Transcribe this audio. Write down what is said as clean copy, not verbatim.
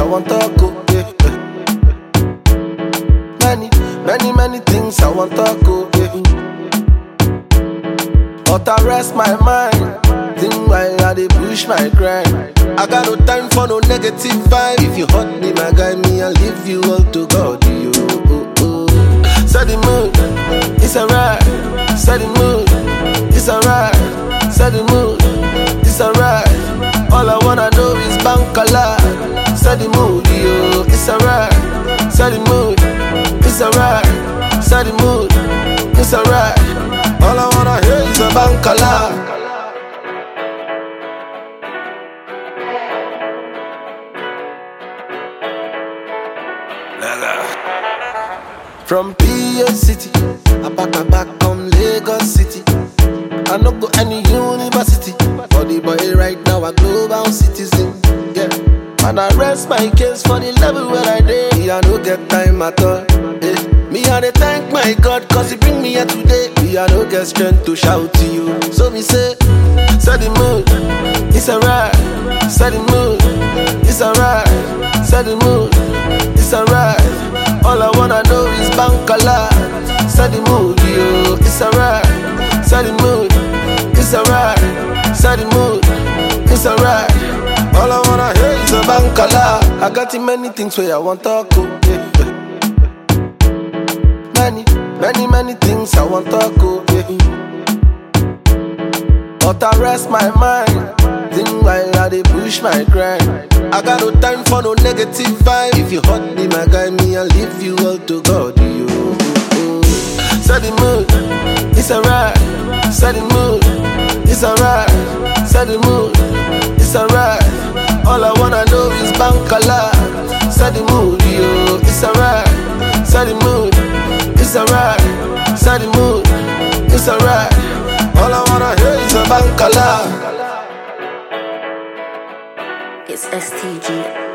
want to go. Many things I want to go. But I rest my mind. Think why I dey push my grind. I got no time for no negative vibe. If you hurt me, my guy, me I'll leave you all to God. You. Set the mood, it's alright. Set the mood, it's alright. Set the mood, it's alright. All I wanna know is Bankala. Set the mood, yo, it's alright. Set the mood, it's alright. Set the mood, it's alright. All I wanna hear is a Bankala. From PA City, I back on Lagos City. I no go any university, for the boy right now a global citizen. Yeah, and I rest my case for the level where I did. Me I no get time at all. Me I dey thank my God 'cause he bring me here today. Me I no get strength to shout to you, so me say, set the mood, it's alright. Set the mood, it's alright. Set the mood, it's alright. All I wanna know is Bankala. Set the mood, yo, it's alright. Set the mood, it's alright. Set the mood, it's alright. All I wanna hear is a Bankala. I got many things where I want to go. Many things I want to go. But I rest my mind. Think while I dey push my grind. I got no time for no negative vibe. If you hurt me, my guy, me I'll leave you all to God. You. Set the mood, it's alright. Set the mood, it's alright. Set the mood, it's alright. All I wanna know is Bankala. Set the mood, yo, it's alright. Set the mood, it's alright. Set the mood, it's alright. All I wanna hear is a Bankala. It's STG.